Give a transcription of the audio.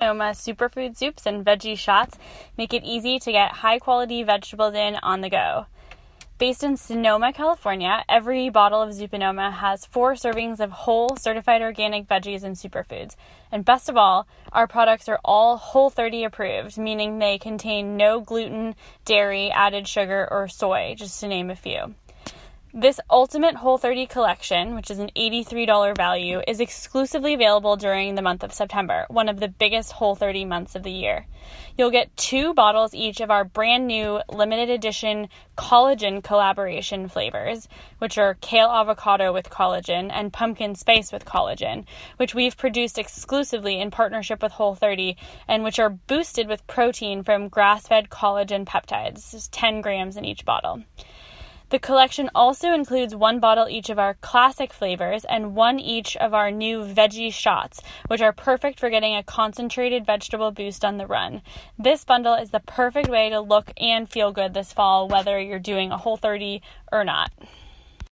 Sonoma superfood soups and veggie shots make it easy to get high-quality vegetables in on the go. Based in Sonoma, California, every bottle of Zupanoma has 4 servings of whole, certified organic veggies and superfoods. And best of all, our products are all Whole30 approved, meaning they contain no gluten, dairy, added sugar, or soy, just to name a few. This Ultimate Whole30 collection, which is an $83 value, is exclusively available during the month of September, one of the biggest Whole30 months of the year. You'll get 2 bottles each of our brand new limited edition collagen collaboration flavors, which are kale avocado with collagen and pumpkin spice with collagen, which we've produced exclusively in partnership with Whole30 and which are boosted with protein from grass-fed collagen peptides, just 10 grams in each bottle. The collection also includes 1 bottle each of our classic flavors and 1 each of our new veggie shots, which are perfect for getting a concentrated vegetable boost on the run. This bundle is the perfect way to look and feel good this fall, whether you're doing a Whole30 or not.